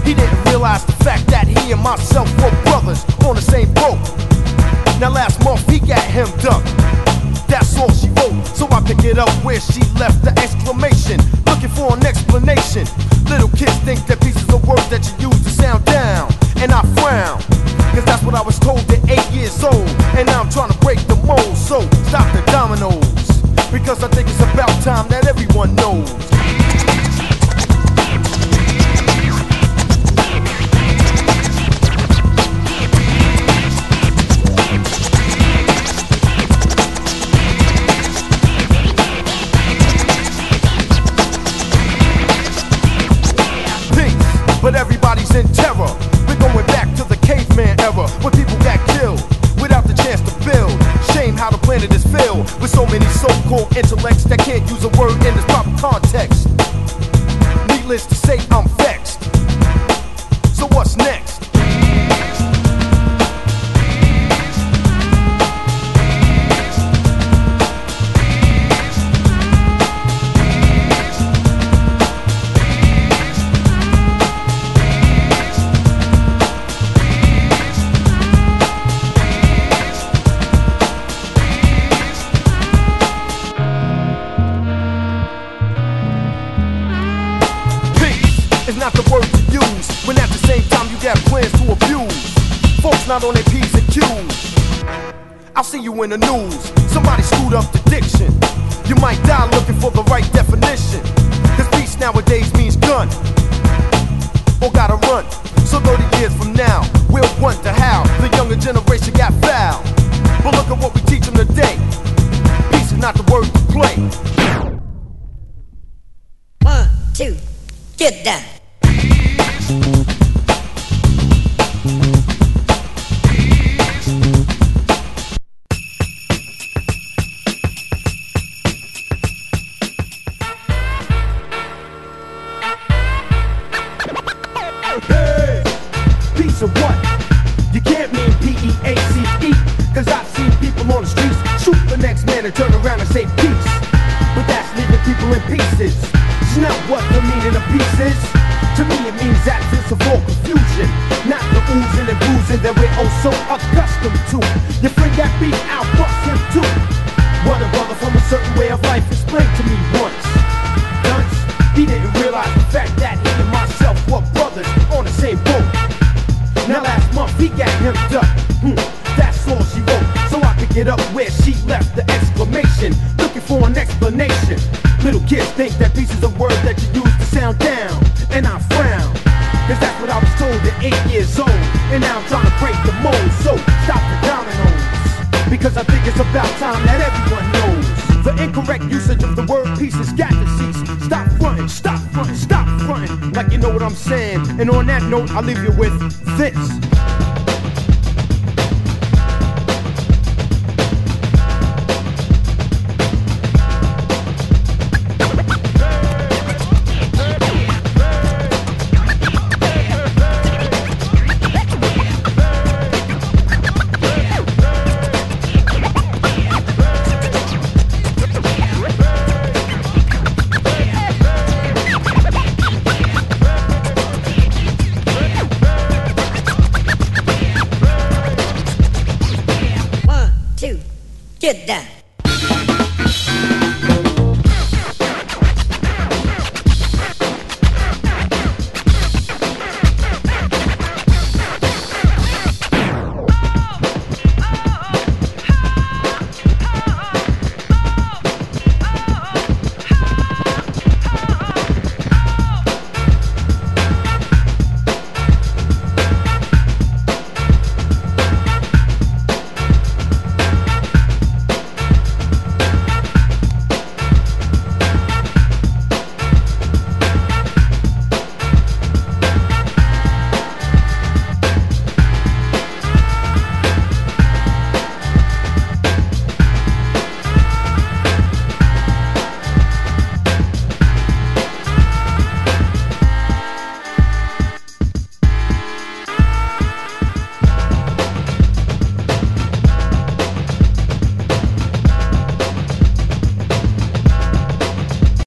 He didn't realize the fact that he and myself were brothers on the same boat. Now last month he got hemmed up. That's all she wrote, so I pick it up where she left the exclamation, looking for an explanation. Little kids think that pieces of words that you use to sound down, and I frown, cause that's what I was told at 8 years old. And now I'm trying to break the mold, so stop the dominoes, because I think it's about time that everyone knows. But everybody's in terror. We're going back to the caveman era, when people got killed without the chance to build. Shame how the planet is filled with so many so-called intellects that can't use a word in its proper context. Needless to say, I'm vexed. So what's next? It's not the word to use when at the same time you got plans to abuse folks not on their P's and Q's. I'll see you in the news. Somebody screwed up the diction. You might die looking for the right definition, cause peace nowadays means gun or gotta run. So 30 years from now we'll wonder how the younger generation got foul. But look at what we teach them today. Peace is not the word to play. 1, 2, get down. Hey, peace of what? You can't mean P-E-A-C-E, cause I've seen people on the streets shoot the next man and turn around and say peace. But that's leaving people in pieces. It's not what the meaning of peace is. To me it means absence of all confusion, not the oozing and boozing that we're oh so accustomed to. Your friend got beat, I'll bust him too. What a brother from a certain way of life explained to me once. Dunce, he didn't realize the fact that he and myself were brothers on the same boat. Now last month he got hemmed up. That's all she wrote, so I pick it up where she left the exclamation, looking for an explanation. Little kids think that pieces of words that you use to sound down, and I frown, cause that's what I was told at 8 years old. And now I'm trying to break the mold, so stop the dominoes, because I think it's about time that everyone knows the incorrect usage of the word peace has got to cease. Stop fronting, stop fronting, stop fronting, like you know what I'm saying. And on that note, I'll leave you with this. Get down.